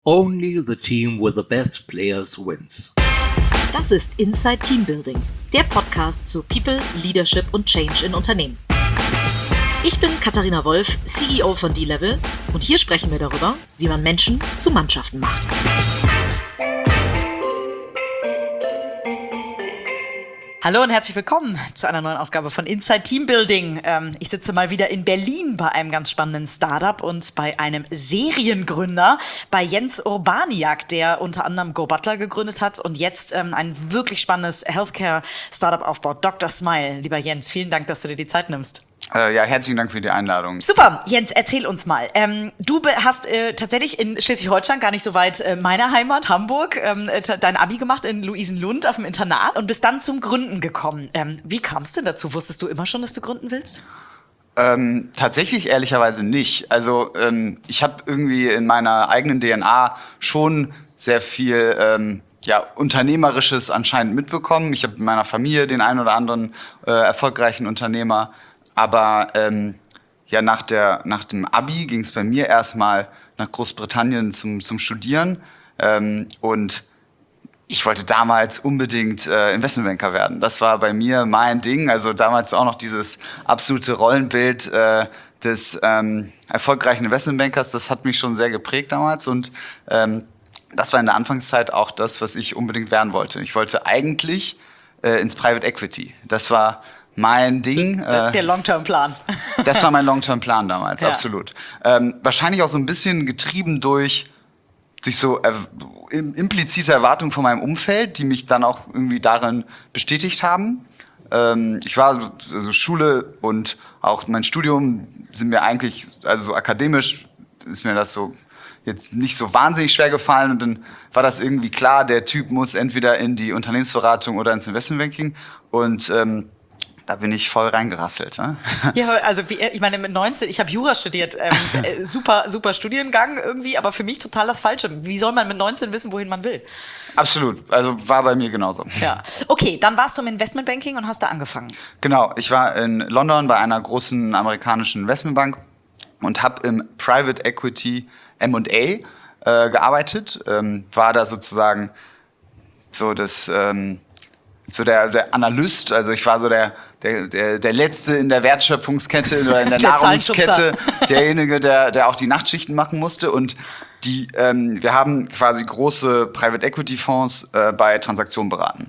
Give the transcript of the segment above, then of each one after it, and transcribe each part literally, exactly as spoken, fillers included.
Only the team with the best players wins. Das ist Inside Teambuilding, der Podcast zu People, Leadership und Change in Unternehmen. Ich bin Katharina Wolf, C E O von D-Level, und hier sprechen wir darüber, wie man Menschen zu Mannschaften macht. Hallo und herzlich willkommen zu einer neuen Ausgabe von Inside Teambuilding. Ähm, ich sitze mal wieder in Berlin bei einem ganz spannenden Startup und bei einem Seriengründer, bei Jens Urbaniak, der unter anderem GoButler gegründet hat und jetzt ähm, ein wirklich spannendes Healthcare-Startup aufbaut, Doktor Smile. Lieber Jens, vielen Dank, dass du dir die Zeit nimmst. Äh, ja, herzlichen Dank für die Einladung. Super, Jens, erzähl uns mal. Ähm, du be- hast äh, tatsächlich in Schleswig-Holstein, gar nicht so weit äh, meiner Heimat, Hamburg, ähm, t- dein Abi gemacht in Luisenlund auf dem Internat und bist dann zum Gründen gekommen. Ähm, wie kam es denn dazu? Wusstest du immer schon, dass du gründen willst? Ähm, tatsächlich ehrlicherweise nicht. Also ähm, ich habe irgendwie in meiner eigenen D N A schon sehr viel ähm, ja, Unternehmerisches anscheinend mitbekommen. Ich habe in meiner Familie den einen oder anderen äh, erfolgreichen Unternehmer. Aber ähm, ja, nach, der, nach dem Abi ging es bei mir erstmal nach Großbritannien zum, zum Studieren. Ähm, und ich wollte damals unbedingt äh, Investmentbanker werden. Das war bei mir mein Ding. Also damals auch noch dieses absolute Rollenbild äh, des ähm, erfolgreichen Investmentbankers. Das hat mich schon sehr geprägt damals. Und ähm, das war in der Anfangszeit auch das, was ich unbedingt werden wollte. Ich wollte eigentlich äh, ins Private Equity. Das war mein Ding. Der, der Long-Term-Plan. Das war mein Long-Term-Plan damals, ja. Absolut. Ähm, wahrscheinlich auch so ein bisschen getrieben durch, durch so äh, implizite Erwartungen von meinem Umfeld, die mich dann auch irgendwie darin bestätigt haben. Ähm, ich war, also Schule und auch mein Studium sind mir eigentlich, also so akademisch ist mir das so jetzt nicht so wahnsinnig schwer gefallen, und dann war das irgendwie klar, der Typ muss entweder in die Unternehmensberatung oder ins Investmentbanking, und ähm, da bin ich voll reingerasselt. Ne? Ja, also wie, ich meine, mit neunzehn, ich habe Jura studiert, ähm, äh, super, super Studiengang irgendwie, aber für mich total das Falsche. Wie soll man mit neunzehn wissen, wohin man will? Absolut, also war bei mir genauso. Ja. Okay, dann warst du im Investmentbanking und hast da angefangen. Genau, ich war in London bei einer großen amerikanischen Investmentbank und habe im Private Equity M und A äh, gearbeitet, ähm, war da sozusagen so das... Ähm, so der, der Analyst, also ich war so der, der, der, der Letzte in der Wertschöpfungskette oder in der, der Nahrungskette, derjenige, der, der auch die Nachtschichten machen musste. Und die, ähm, wir haben quasi große Private Equity Fonds äh, bei Transaktionen beraten.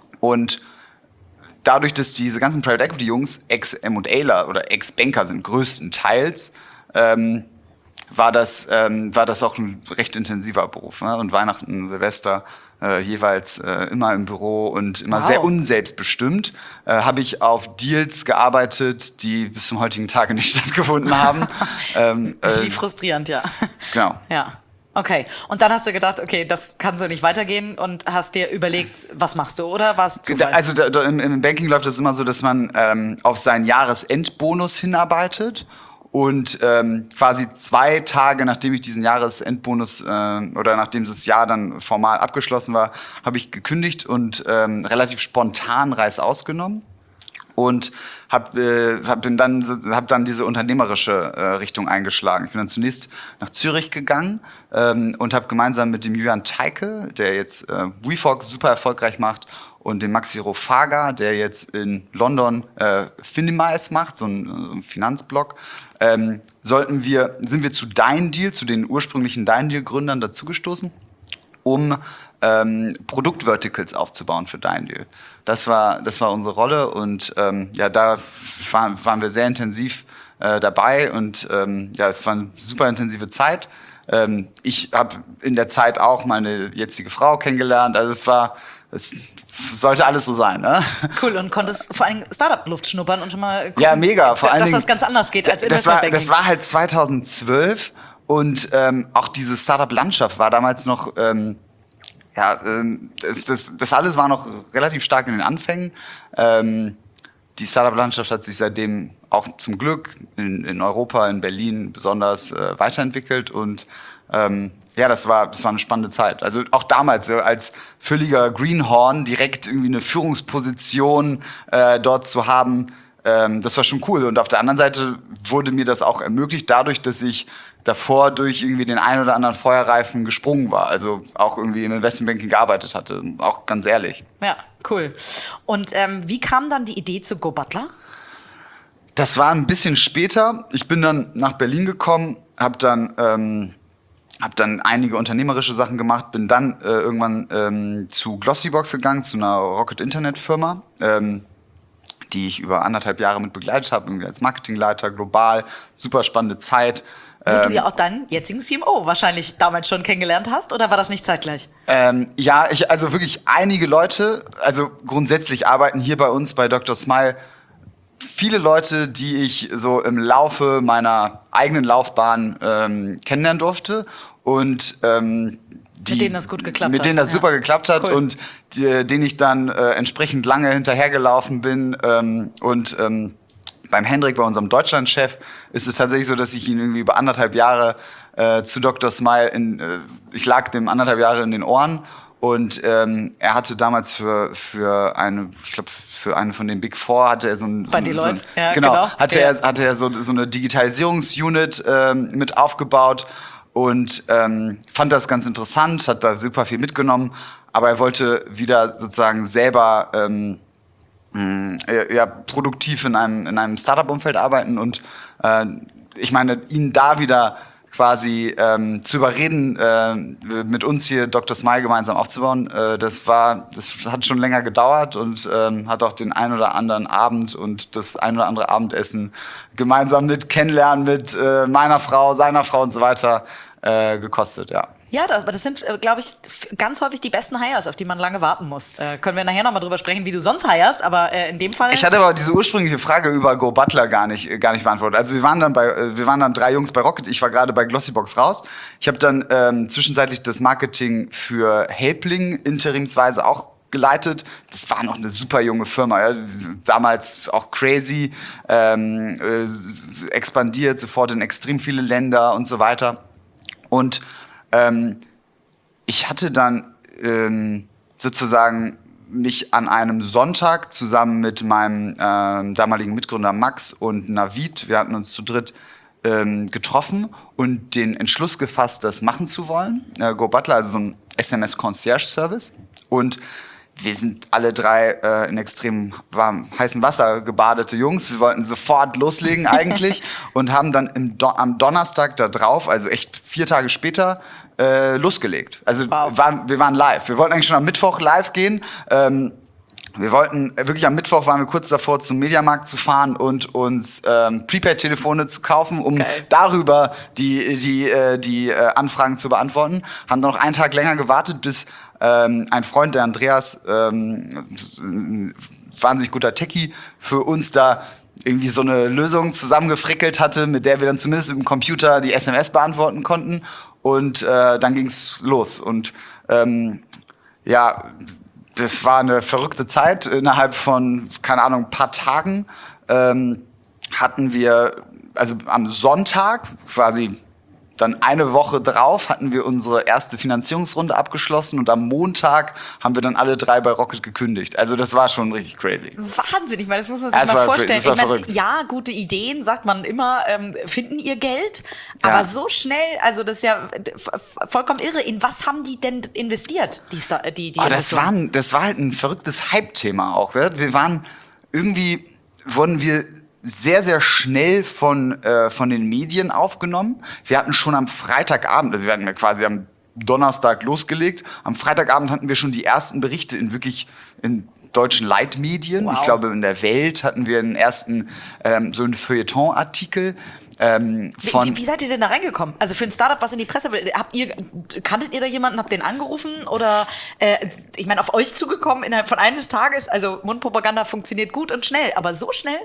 Und dadurch, dass diese ganzen Private Equity Jungs Ex-M und Aler oder Ex-Banker sind, größtenteils, ähm, war das, ähm, war das auch ein recht intensiver Beruf. Ne? Und Weihnachten, Silvester, Äh, jeweils äh, immer im Büro und immer wow. sehr unselbstbestimmt, äh, habe ich auf Deals gearbeitet, die bis zum heutigen Tage nicht stattgefunden haben. ähm, äh, Wie frustrierend, ja. Genau. Ja. Okay. Und dann hast du gedacht, okay, das kann so nicht weitergehen, und hast dir überlegt, was machst du, oder was? Also da, da, im, im Banking läuft das immer so, dass man ähm, auf seinen Jahresendbonus hinarbeitet. Und ähm, quasi zwei Tage, nachdem ich diesen Jahresendbonus äh, oder nachdem das Jahr dann formal abgeschlossen war, habe ich gekündigt und ähm, relativ spontan Reißaus genommen und habe äh, hab dann, hab dann diese unternehmerische äh, Richtung eingeschlagen. Ich bin dann zunächst nach Zürich gegangen ähm, und habe gemeinsam mit dem Julian Teike, der jetzt äh, WeFork super erfolgreich macht, und dem Maxi Rofaga, der jetzt in London äh, Finimize macht, so ein, so ein Finanzblog, ähm, sollten wir, sind wir zu Dein Deal, zu den ursprünglichen Dein Deal-Gründern dazugestoßen, um ähm, Produktverticals aufzubauen für Dein Deal. Das war, das war unsere Rolle, und ähm, ja, da war, waren wir sehr intensiv äh, dabei, und ähm, ja, es war eine super intensive Zeit. Ähm, ich habe in der Zeit auch meine jetzige Frau kennengelernt, also es war, es sollte alles so sein, ne? Cool, und konntest vor allem Startup-Luft schnuppern und schon mal gucken, ja, mega. Vor allen dass Dingen, das ganz anders geht als das war, Investmentbanking. das war halt zweitausendzwölf, und ähm, auch diese Startup-Landschaft war damals noch, ähm, ja, ähm, das, das, das alles war noch relativ stark in den Anfängen. Ähm, die Startup-Landschaft hat sich seitdem auch zum Glück in, in Europa, in Berlin besonders äh, weiterentwickelt, und ähm, ja, das war, das war eine spannende Zeit. Also auch damals so als völliger Greenhorn direkt irgendwie eine Führungsposition äh, dort zu haben, ähm, das war schon cool. Und auf der anderen Seite wurde mir das auch ermöglicht, dadurch, dass ich davor durch irgendwie den einen oder anderen Feuerreifen gesprungen war. Also auch irgendwie im Investmentbanking gearbeitet hatte, auch ganz ehrlich. Ja, cool. Und ähm, wie kam dann die Idee zu Go Butler? Das war ein bisschen später. Ich bin dann nach Berlin gekommen, habe dann, ähm, hab dann einige unternehmerische Sachen gemacht, bin dann äh, irgendwann ähm, zu Glossybox gegangen, zu einer Rocket-Internet-Firma, ähm, die ich über anderthalb Jahre mit begleitet habe, irgendwie als Marketingleiter global. Super spannende Zeit. Wo ähm, du ja auch deinen jetzigen C M O wahrscheinlich damals schon kennengelernt hast, oder war das nicht zeitgleich? Ähm, ja, ich, also wirklich einige Leute, also grundsätzlich arbeiten hier bei uns bei Doktor Smile viele Leute, die ich so im Laufe meiner eigenen Laufbahn ähm, kennenlernen durfte und ähm, die, mit denen das gut geklappt mit hat. denen das ja. super geklappt hat Cool. und die, denen ich dann äh, entsprechend lange hinterhergelaufen bin ähm, und ähm, beim Hendrik, bei unserem Deutschlandchef, ist es tatsächlich so, dass ich ihn irgendwie über anderthalb Jahre äh, zu Doktor Smile, in, äh, ich lag dem anderthalb Jahre in den Ohren und ähm, er hatte damals für, für eine, ich glaube, für eine von den Big Four hatte er so ein... Bei so Deloitte, ein, ja, genau, genau. hatte, Ja. Er, hatte er so, so eine Digitalisierungsunit ähm, mit aufgebaut und ähm, fand das ganz interessant, hat da super viel mitgenommen, aber er wollte wieder sozusagen selber... Ähm, ja, produktiv in einem, in einem Startup-Umfeld arbeiten und äh, ich meine, ihn da wieder quasi ähm, zu überreden, äh, mit uns hier Doktor Smile gemeinsam aufzubauen, äh, das war, das hat schon länger gedauert und ähm, hat auch den ein oder anderen Abend und das ein oder andere Abendessen gemeinsam mit Kennenlernen mit äh, meiner Frau, seiner Frau und so weiter äh, gekostet, ja. Ja, das, aber das sind, äh, glaube ich, f- ganz häufig die besten Hires, auf die man lange warten muss. Äh, können wir nachher nochmal drüber sprechen, wie du sonst hirest, aber äh, in dem Fall... Ich hatte aber diese ursprüngliche Frage über Go Butler gar nicht, gar nicht beantwortet. Also wir waren dann bei, äh, wir waren dann drei Jungs bei Rocket. Ich war gerade bei Glossybox raus. Ich habe dann ähm, zwischenzeitlich das Marketing für Helpling interimsweise auch geleitet. Das war noch eine super junge Firma, ja. Damals auch crazy, ähm, äh, expandiert, sofort in extrem viele Länder und so weiter. Und ähm, ich hatte dann ähm, sozusagen mich an einem Sonntag zusammen mit meinem ähm, damaligen Mitgründer Max und Navid, wir hatten uns zu dritt ähm, getroffen und den Entschluss gefasst, das machen zu wollen. Äh, Go Butler, also so ein S M S-Concierge-Service. Und wir sind alle drei äh, in extrem warm, heißem Wasser gebadete Jungs. Wir wollten sofort loslegen eigentlich und haben dann im Do- am Donnerstag da drauf, also echt vier Tage später, äh, losgelegt. Also Wow. waren, wir waren live. Wir wollten eigentlich schon am Mittwoch live gehen. Ähm, wir wollten, äh, wirklich am Mittwoch waren wir kurz davor, zum Mediamarkt zu fahren und uns ähm, Prepaid-Telefone zu kaufen, um Geil. darüber die, die, äh, die äh, Anfragen zu beantworten. Haben dann noch einen Tag länger gewartet, bis ähm, ein Freund, der Andreas, ähm, ein wahnsinnig guter Techie, für uns da irgendwie so eine Lösung zusammengefrickelt hatte, mit der wir dann zumindest mit dem Computer die S M S beantworten konnten. Und äh, dann ging's los. Und ähm, ja, das war eine verrückte Zeit. Innerhalb von, keine Ahnung, ein paar Tagen ähm, hatten wir, also am Sonntag quasi dann eine Woche drauf hatten wir unsere erste Finanzierungsrunde abgeschlossen und am Montag haben wir dann alle drei bei Rocket gekündigt. Also das war schon richtig crazy. Wahnsinn, ich meine, das muss man sich Ja, es mal war- vorstellen. das war Ich meine, verrückt. ja, gute Ideen, sagt man immer, ähm, finden ihr Geld, aber Ja. so schnell, also das ist ja äh, f- f- vollkommen irre. In was haben die denn investiert, die Sta- die, die Oh, das, Investoren? war ein, das war halt ein verrücktes Hype-Thema auch. Ja? Wir waren irgendwie, wurden wir sehr, sehr schnell von, äh, von den Medien aufgenommen. Wir hatten schon am Freitagabend, also wir hatten ja quasi am Donnerstag losgelegt, am Freitagabend hatten wir schon die ersten Berichte in wirklich in deutschen Leitmedien. Wow. Ich glaube, in der Welt hatten wir einen ersten ähm, so einen Feuilleton-Artikel. Ähm, Wie, von wie, wie seid ihr denn da reingekommen? Also für ein Startup, was in die Presse will, habt ihr, kanntet ihr da jemanden, habt den angerufen oder, äh, ich meine, auf euch zugekommen innerhalb von eines Tages? Also Mundpropaganda funktioniert gut und schnell, aber so schnell?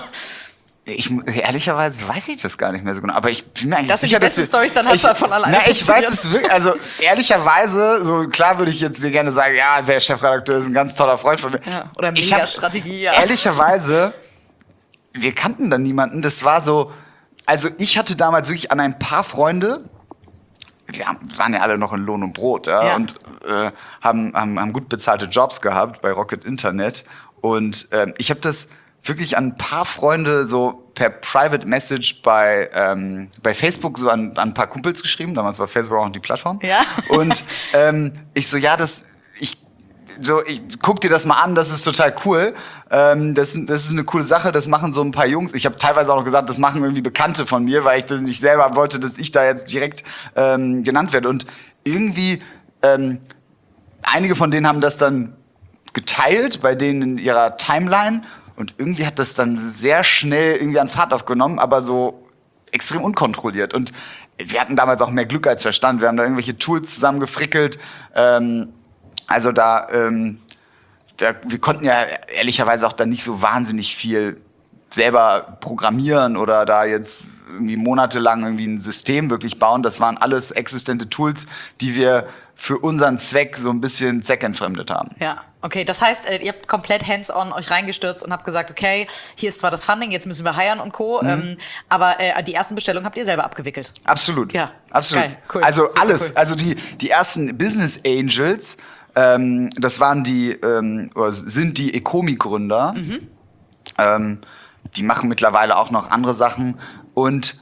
Ich, ehrlicherweise weiß ich das gar nicht mehr so genau, aber ich bin mir eigentlich Das sind sicher, die dass besten wir, Storys, dann hat's ich, ja von alleine Na, ich weiß funktioniert. es wirklich, also ehrlicherweise, so klar würde ich jetzt dir gerne sagen, ja, der Chefredakteur ist ein ganz toller Freund von mir. Ja, oder Ich hab- Mega-Strategie, ja. Ehrlicherweise, wir kannten dann niemanden, das war so, also ich hatte damals wirklich an ein paar Freunde, wir haben- waren ja alle noch in Lohn und Brot, ja, Ja. und äh, haben, haben, haben gut bezahlte Jobs gehabt bei Rocket Internet und ähm, ich habe das wirklich an ein paar Freunde so per Private Message bei, ähm, bei Facebook so an, an ein paar Kumpels geschrieben. Damals war Facebook auch noch die Plattform. Ja. Und ähm, ich so, ja, das, ich, so, ich guck dir das mal an, das ist total cool. Ähm, das, das ist eine coole Sache, das machen so ein paar Jungs. Ich habe teilweise auch noch gesagt, das machen irgendwie Bekannte von mir, weil ich das nicht selber wollte, dass ich da jetzt direkt ähm, genannt werde. Und irgendwie, ähm, einige von denen haben das dann geteilt bei denen in ihrer Timeline. Und irgendwie hat das dann sehr schnell irgendwie an Fahrt aufgenommen, aber so extrem unkontrolliert. Und wir hatten damals auch mehr Glück als Verstand. Wir haben da irgendwelche Tools zusammengefrickelt. Ähm, also da, ähm, da, wir konnten ja ehrlicherweise auch dann nicht so wahnsinnig viel selber programmieren oder da jetzt irgendwie monatelang irgendwie ein System wirklich bauen. Das waren alles existente Tools, die wir für unseren Zweck so ein bisschen zweckentfremdet haben. Ja, okay. Das heißt, äh, ihr habt komplett hands-on euch reingestürzt und habt gesagt, okay, hier ist zwar das Funding, jetzt müssen wir hiren und Co., mhm. ähm, aber äh, die ersten Bestellungen habt ihr selber abgewickelt. Absolut. Ja, absolut. Geil, cool. Also Super alles. Cool. Also die, die ersten Business Angels, ähm, das waren die, ähm, oder sind die Ecomi-Gründer. Mhm. Ähm, die machen mittlerweile auch noch andere Sachen. Und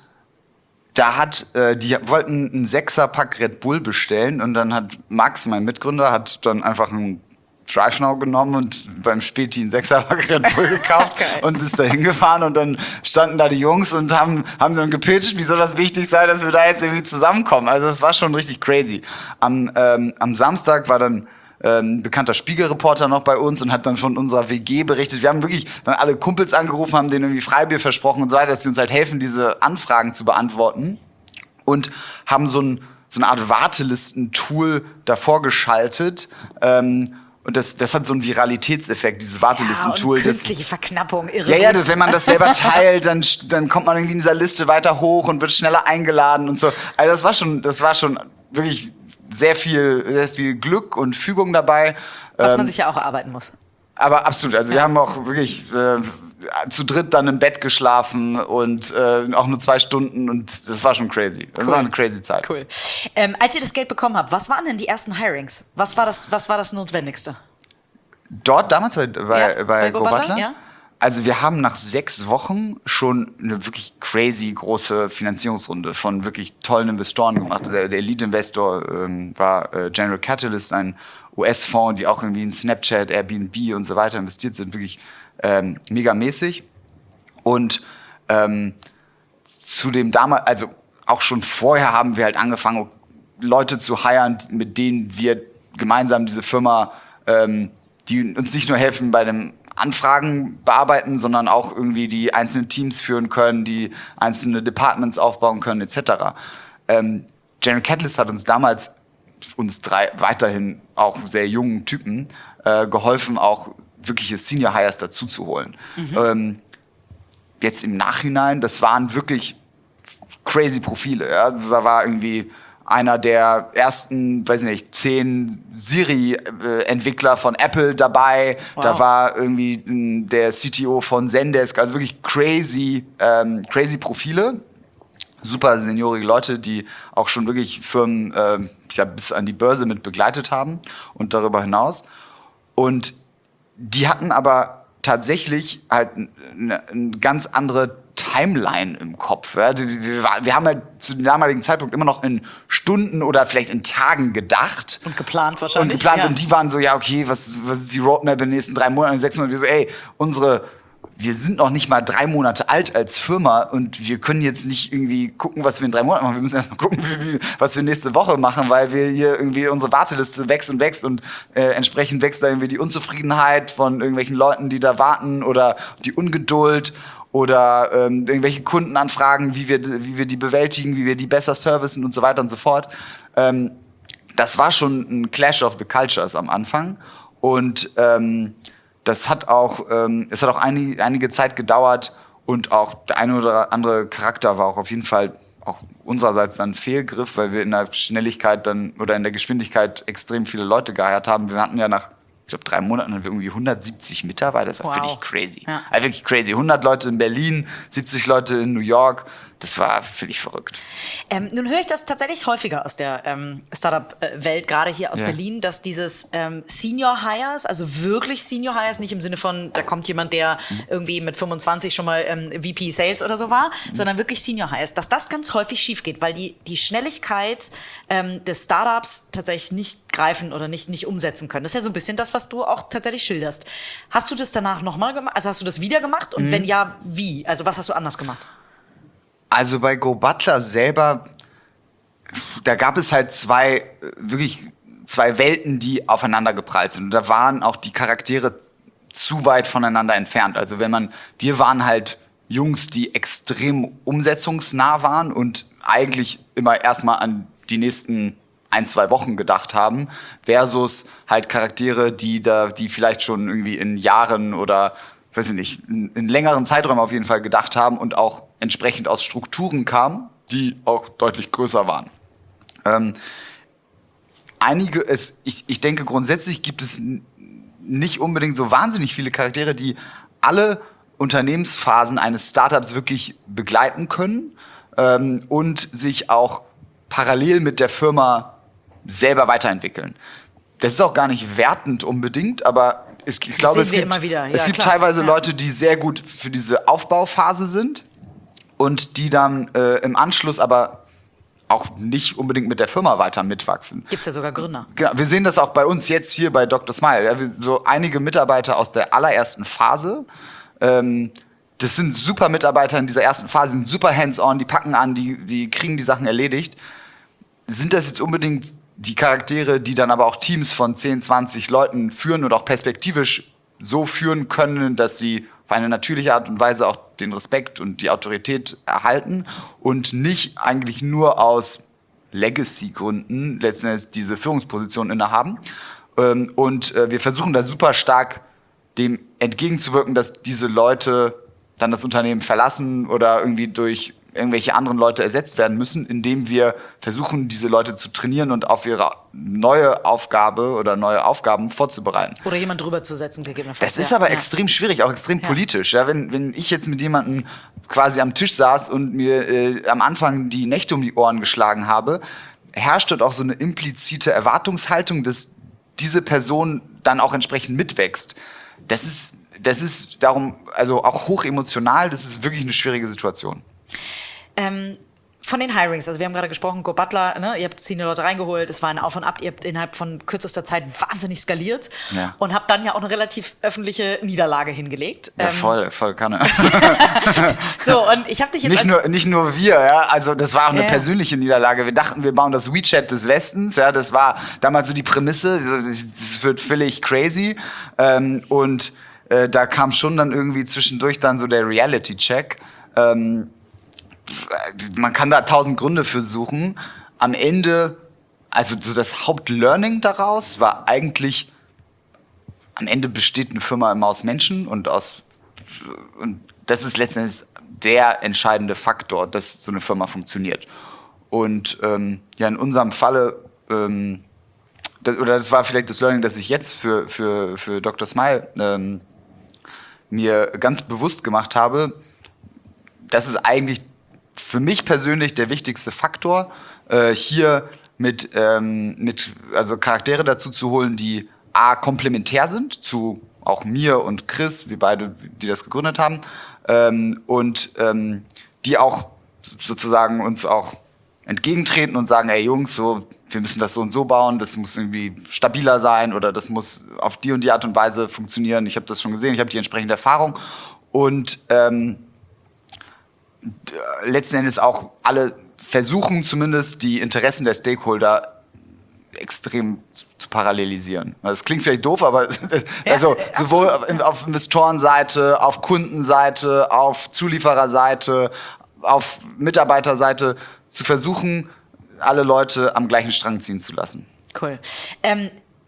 da hat, äh, die wollten einen Sechser-Pack Red Bull bestellen und dann hat Max, mein Mitgründer, hat dann einfach einen DriveNow genommen und beim Späti einen Sechser-Pack Red Bull gekauft Okay. und ist da hingefahren und dann standen da die Jungs und haben, haben dann gepitcht, wieso das wichtig sei, dass wir da jetzt irgendwie zusammenkommen. Also es war schon richtig crazy. Am, ähm, am Samstag war dann ein bekannter Spiegelreporter noch bei uns und hat dann von unserer W G berichtet. Wir haben wirklich dann alle Kumpels angerufen, haben denen irgendwie Freibier versprochen und so weiter, dass sie uns halt helfen, diese Anfragen zu beantworten. Und haben so, ein, so eine Art Wartelisten-Tool davor geschaltet. Ähm, und das, das hat so einen Viralitätseffekt, dieses Wartelisten-Tool. Ja, und künstliche Verknappung, irre. Ja, ja, gut. das, wenn man das selber teilt, dann, dann kommt man irgendwie in dieser Liste weiter hoch und wird schneller eingeladen und so. Also das war schon, das war schon wirklich sehr viel, sehr viel Glück und Fügung dabei. Was man ähm, sich ja auch erarbeiten muss. Aber absolut. Also Ja. wir haben auch wirklich äh, zu dritt dann im Bett geschlafen und äh, auch nur zwei Stunden und das war schon crazy. Das Cool. war eine crazy Zeit. Cool. Ähm, als ihr das Geld bekommen habt, was waren denn die ersten Hirings? Was war das, was war das Notwendigste? Dort damals bei, bei, Ja, bei, bei Go Go Butler, Butler? ja. Also wir haben nach sechs Wochen schon eine wirklich crazy große Finanzierungsrunde von wirklich tollen Investoren gemacht. Der, der Lead-Investor ähm, war äh, General Catalyst, ein U S-Fonds, die auch irgendwie in Snapchat, Airbnb und so weiter investiert sind. Wirklich ähm, megamäßig. Und ähm, zu dem damals, also auch schon vorher haben wir halt angefangen, Leute zu hiren, mit denen wir gemeinsam diese Firma, ähm, die uns nicht nur helfen bei dem Anfragen bearbeiten, sondern auch irgendwie die einzelnen Teams führen können, die einzelne Departments aufbauen können, et cetera. Ähm, General Catalyst hat uns damals, uns drei weiterhin auch sehr jungen Typen, äh, geholfen, auch wirkliche Senior Hires dazu zu holen. Mhm. Ähm, jetzt im Nachhinein, das waren wirklich crazy Profile. Ja? Da war irgendwie einer der ersten, weiß nicht, zehn Siri-Entwickler von Apple dabei. Wow. Da war irgendwie m, der C T O von Zendesk. Also wirklich crazy, ähm, crazy Profile. Super seniorige Leute, die auch schon wirklich Firmen äh, ja, bis an die Börse mit begleitet haben und darüber hinaus. Und die hatten aber tatsächlich halt eine, eine ganz andere Timeline im Kopf. Ja. Wir, wir haben halt zu dem damaligen Zeitpunkt immer noch in Stunden oder vielleicht in Tagen gedacht. Und geplant wahrscheinlich. Und geplant. Ja. Und die waren so, ja, okay, was, was ist die Roadmap in den nächsten drei Monaten, sechs Monaten? Wir so, ey, unsere, wir sind noch nicht mal drei Monate alt als Firma und wir können jetzt nicht irgendwie gucken, was wir in drei Monaten machen. Wir müssen erst mal gucken, wie, wie, was wir nächste Woche machen, weil wir hier irgendwie unsere Warteliste wächst und wächst und äh, entsprechend wächst da irgendwie die Unzufriedenheit von irgendwelchen Leuten, die da warten oder die Ungeduld. Oder ähm, irgendwelche Kundenanfragen, wie wir, wie wir die bewältigen, wie wir die besser servicen und so weiter und so fort. Ähm, das war schon ein Clash of the Cultures am Anfang. Und ähm, das hat auch, ähm, es hat auch einige, einige Zeit gedauert und auch der eine oder andere Charakter war auch auf jeden Fall auch unsererseits dann ein Fehlgriff, weil wir in der Schnelligkeit dann oder in der Geschwindigkeit extrem viele Leute geheiert haben. Wir hatten ja nach ich glaube, drei Monaten haben wir irgendwie hundertsiebzig Mitarbeiter. Das war wow. wirklich crazy. Ja. Also wirklich crazy. hundert Leute in Berlin, siebzig Leute in New York. Das war völlig verrückt. Ähm, nun höre ich das tatsächlich häufiger aus der ähm, Startup-Welt, gerade hier aus Ja. Berlin, dass dieses ähm, Senior Hires, also wirklich Senior Hires, nicht im Sinne von, da kommt jemand, der irgendwie mit fünfundzwanzig schon mal ähm, V P Sales oder so war, mhm. sondern wirklich Senior Hires, dass das ganz häufig schief geht, weil die, die Schnelligkeit ähm, des Startups tatsächlich nicht greifen oder nicht, nicht umsetzen können. Das ist ja so ein bisschen das, was du auch tatsächlich schilderst. Hast du das danach nochmal gemacht? Also hast du das wieder gemacht? Und mhm. wenn ja, wie? Also was hast du anders gemacht? Also bei GoButler selber, da gab es halt zwei, wirklich zwei Welten, die aufeinander geprallt sind. Und da waren auch die Charaktere zu weit voneinander entfernt. Also wenn man, wir waren halt Jungs, die extrem umsetzungsnah waren und eigentlich immer erstmal an die nächsten ein, zwei Wochen gedacht haben, versus halt Charaktere, die da, die vielleicht schon irgendwie in Jahren oder weiß ich nicht, in, in längeren Zeiträumen auf jeden Fall gedacht haben und auch entsprechend aus Strukturen kamen, die auch deutlich größer waren. Ähm, einige, es, ich, ich denke grundsätzlich gibt es n- nicht unbedingt so wahnsinnig viele Charaktere, die alle Unternehmensphasen eines Startups wirklich begleiten können ähm, und sich auch parallel mit der Firma selber weiterentwickeln. Das ist auch gar nicht wertend unbedingt, aber es, ich glaube, sehen es wir gibt, immer wieder. Ja, es gibt klar. teilweise Ja. Leute, die sehr gut für diese Aufbauphase sind und die dann äh, im Anschluss aber auch nicht unbedingt mit der Firma weiter mitwachsen. Gibt's ja sogar Gründer. Genau, wir sehen das auch bei uns jetzt hier bei Doktor Smile. Ja, wir, so einige Mitarbeiter aus der allerersten Phase, ähm, das sind super Mitarbeiter in dieser ersten Phase, sind super hands-on, die packen an, die, die kriegen die Sachen erledigt. Sind das jetzt unbedingt die Charaktere, die dann aber auch Teams von zehn, zwanzig Leuten führen und auch perspektivisch so führen können, dass sie auf eine natürliche Art und Weise auch den Respekt und die Autorität erhalten und nicht eigentlich nur aus Legacy-Gründen letzten Endes diese Führungsposition innehaben. Ähm, und äh, wir versuchen da super stark dem entgegenzuwirken, dass diese Leute dann das Unternehmen verlassen oder irgendwie durch irgendwelche anderen Leute ersetzt werden müssen, indem wir versuchen, diese Leute zu trainieren und auf ihre neue Aufgabe oder neue Aufgaben vorzubereiten. Oder jemand drüber zu setzen, gegebenenfalls. Das ist ja. aber ja. extrem schwierig, auch extrem Ja. politisch. Ja, wenn, wenn ich jetzt mit jemandem quasi am Tisch saß und mir äh, am Anfang die Nächte um die Ohren geschlagen habe, herrscht dort auch so eine implizite Erwartungshaltung, dass diese Person dann auch entsprechend mitwächst. Das ist, das ist darum, also auch hoch emotional, das ist wirklich eine schwierige Situation. Ähm, von den Hirings, also wir haben gerade gesprochen, GoButler, ne, ihr habt Senior Leute reingeholt, es war ein Auf und Ab, ihr habt innerhalb von kürzester Zeit wahnsinnig skaliert Ja. und habt dann ja auch eine relativ öffentliche Niederlage hingelegt. Ja, Ähm, voll, voll Kanne. So, und ich habe dich jetzt Nicht als- nur, nicht nur wir, ja, also das war auch eine Ja. persönliche Niederlage. Wir dachten, wir bauen das WeChat des Westens, ja, das war damals so die Prämisse, das wird völlig crazy ähm, und äh, da kam schon dann irgendwie zwischendurch dann so der Reality-Check. Ähm, man kann da tausend Gründe für suchen. Am Ende, also so das Hauptlearning daraus war eigentlich, am Ende besteht eine Firma immer aus Menschen und aus und das ist letztendlich der entscheidende Faktor, dass so eine Firma funktioniert. Und ähm, ja, in unserem Falle, ähm, das, oder das war vielleicht das Learning, das ich jetzt für, für, für Doktor Smile ähm, mir ganz bewusst gemacht habe, das ist eigentlich für mich persönlich der wichtigste Faktor, äh, hier mit, ähm, mit also Charaktere dazu zu holen, die a komplementär sind zu auch mir und Chris, wir beide, die das gegründet haben, ähm, und ähm, die auch sozusagen uns auch entgegentreten und sagen, ey Jungs, so, wir müssen das so und so bauen, das muss irgendwie stabiler sein oder das muss auf die und die Art und Weise funktionieren. Ich habe das schon gesehen, ich habe die entsprechende Erfahrung und ähm, letzten Endes auch alle versuchen zumindest die Interessen der Stakeholder extrem zu parallelisieren. Das klingt vielleicht doof, aber also Ja, sowohl auf Investorenseite, auf Kundenseite, auf Zuliefererseite, auf Mitarbeiterseite zu versuchen, alle Leute am gleichen Strang ziehen zu lassen. Cool. Ähm,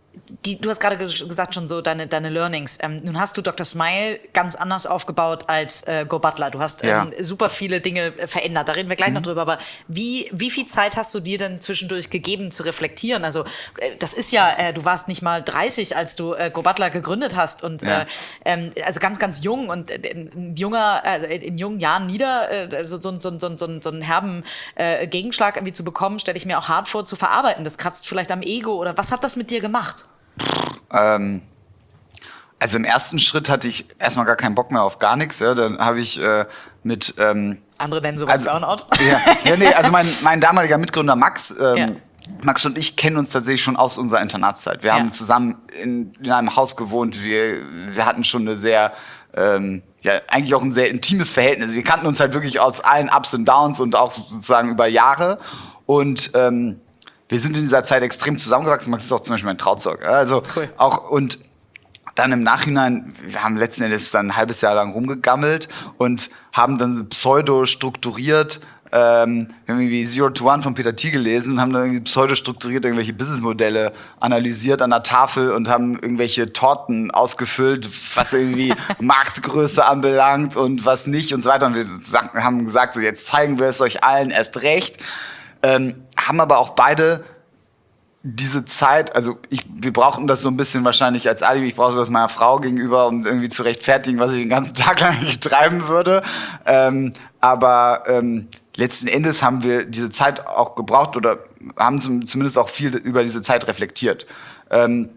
Die, du hast gerade ges- gesagt schon so deine, deine Learnings. Ähm, nun hast du Doktor Smile ganz anders aufgebaut als äh, Go Butler. Du hast Ja. ähm, super viele Dinge äh, verändert. Da reden wir gleich noch drüber. Aber wie, wie viel Zeit hast du dir denn zwischendurch gegeben zu reflektieren? Also äh, das ist ja, äh, du warst nicht mal dreißig, als du äh, Go Butler gegründet hast und Ja. äh, ähm, also ganz, ganz jung und äh, in, junger, also in jungen Jahren nieder äh, so, so, so, so, so, so einen herben äh, Gegenschlag irgendwie zu bekommen, stelle ich mir auch hart vor zu verarbeiten. Das kratzt vielleicht am Ego oder was hat das mit dir gemacht? Ähm, also im ersten Schritt hatte ich erstmal gar keinen Bock mehr auf gar nichts. Ja. Dann habe ich äh, mit ähm, Andere nennen sowas also, Burnout. Ja, ja, nee, also mein, mein damaliger Mitgründer Max, ähm, Ja. Max und ich kennen uns tatsächlich schon aus unserer Internatszeit. Wir Ja. haben zusammen in, in einem Haus gewohnt. Wir, wir hatten schon eine sehr, ähm, ja, eigentlich auch ein sehr intimes Verhältnis. Wir kannten uns halt wirklich aus allen Ups und Downs und auch sozusagen über Jahre. Und ähm, wir sind in dieser Zeit extrem zusammengewachsen. Max ist auch zum Beispiel mein Trauzeug. Also Cool. auch und dann im Nachhinein, wir haben letzten Endes dann ein halbes Jahr lang rumgegammelt und haben dann pseudo strukturiert, ähm, wir haben irgendwie Zero to One von Peter Thiel gelesen und haben dann irgendwie pseudo strukturiert irgendwelche Businessmodelle analysiert an der Tafel und haben irgendwelche Torten ausgefüllt, was irgendwie Marktgröße anbelangt und was nicht und so weiter. Und wir sag- haben gesagt, so jetzt zeigen wir es euch allen erst recht. Ähm, haben aber auch beide diese Zeit, also ich, wir brauchten das so ein bisschen wahrscheinlich als Alibi, ich brauchte das meiner Frau gegenüber, um irgendwie zu rechtfertigen, was ich den ganzen Tag lang nicht treiben würde. Ähm, aber ähm, letzten Endes haben wir diese Zeit auch gebraucht oder haben zum, zumindest auch viel über diese Zeit reflektiert. Ähm,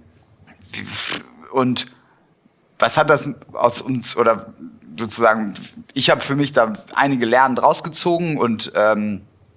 und was hat das aus uns, oder sozusagen, ich habe für mich da einige Lernen draus gezogen und ähm,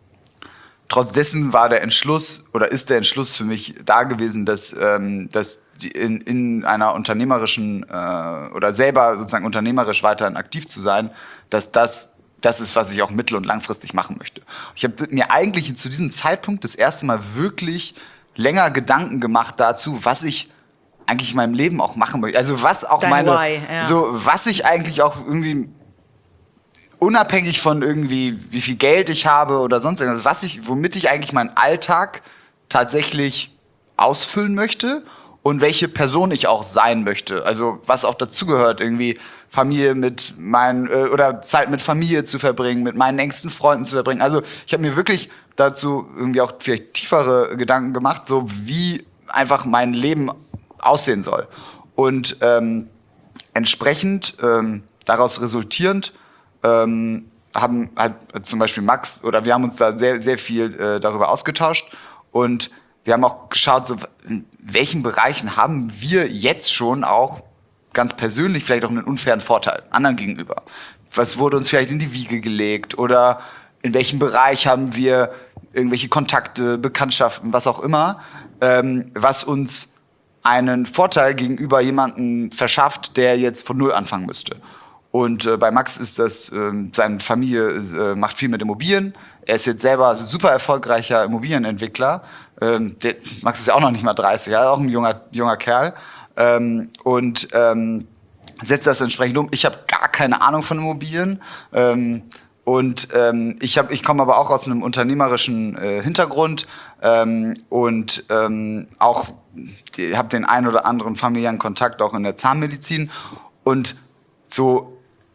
trotz dessen war der Entschluss oder ist der Entschluss für mich da gewesen, dass, ähm, dass die in, in einer unternehmerischen äh, oder selber sozusagen unternehmerisch weiterhin aktiv zu sein, dass das das ist, was ich auch mittel- und langfristig machen möchte. Ich habe mir eigentlich zu diesem Zeitpunkt das erste Mal wirklich länger Gedanken gemacht dazu, was ich eigentlich in meinem Leben auch machen möchte. Also was auch Dein meine, Why, ja. so was ich eigentlich auch irgendwie unabhängig von irgendwie, wie viel Geld ich habe oder sonst irgendwas, was ich, womit ich eigentlich meinen Alltag tatsächlich ausfüllen möchte und welche Person ich auch sein möchte. Also was auch dazugehört, irgendwie Familie mit meinen, äh, oder Zeit mit Familie zu verbringen, mit meinen engsten Freunden zu verbringen. Also ich habe mir wirklich dazu irgendwie auch vielleicht tiefere Gedanken gemacht, so wie einfach mein Leben aussehen soll. Und ähm, entsprechend, ähm, daraus resultierend, Ähm, haben halt zum Beispiel Max oder wir haben uns da sehr, sehr viel äh, darüber ausgetauscht und wir haben auch geschaut, so, in welchen Bereichen haben wir jetzt schon auch ganz persönlich vielleicht auch einen unfairen Vorteil anderen gegenüber. Was wurde uns vielleicht in die Wiege gelegt oder in welchem Bereich haben wir irgendwelche Kontakte, Bekanntschaften, was auch immer, ähm, was uns einen Vorteil gegenüber jemandem verschafft, der jetzt von Null anfangen müsste. Und äh, bei Max ist das, ähm, seine Familie äh, macht viel mit Immobilien. Er ist jetzt selber super erfolgreicher Immobilienentwickler. Ähm, der, Max ist ja auch noch nicht mal dreißig, ja, auch ein junger, junger Kerl. Ähm, und ähm, setzt das entsprechend um. Ich habe gar keine Ahnung von Immobilien. Ähm, und ähm, ich, hab, ich komme aber auch aus einem unternehmerischen äh, Hintergrund ähm, und ähm, auch habe den einen oder anderen familiären Kontakt auch in der Zahnmedizin. Und so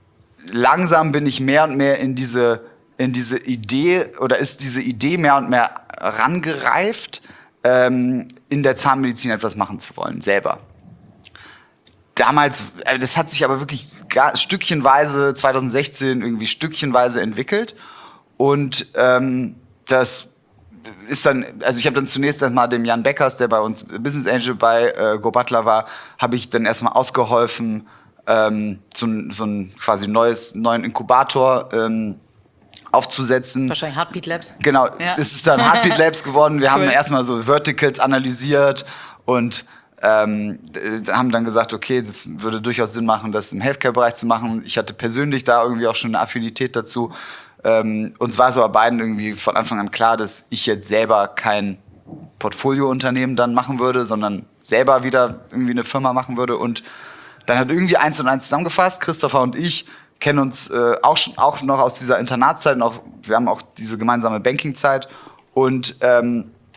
langsam bin ich mehr und mehr in diese, in diese Idee oder ist diese Idee mehr und mehr rangereift, ähm, in der Zahnmedizin etwas machen zu wollen, selber. Damals, äh, das hat sich aber wirklich gar, stückchenweise, zwanzig sechzehn irgendwie stückchenweise entwickelt und ähm, das ist dann, also ich habe dann zunächst einmal dem Jan Beckers, der bei uns Business Angel bei äh, Go Butler war, habe ich dann erstmal ausgeholfen, ähm, so, so ein quasi neues, neuen Inkubator ähm, aufzusetzen. Wahrscheinlich Heartbeat Labs. Genau, Ja. es ist dann Heartbeat Labs geworden. Wir Cool. haben erstmal so Verticals analysiert und ähm, d- haben dann gesagt, okay, das würde durchaus Sinn machen, das im Healthcare-Bereich zu machen. Ich hatte persönlich da irgendwie auch schon eine Affinität dazu. Ähm, uns war es aber beiden irgendwie von Anfang an klar, dass ich jetzt selber kein Portfoliounternehmen dann machen würde, sondern selber wieder irgendwie eine Firma machen würde. Und dann hat irgendwie eins und eins zusammengefasst. Christopher und ich kennen uns äh, auch, schon, auch noch aus dieser Internatszeit. Und auch, wir haben auch diese gemeinsame Bankingzeit. Und ähm,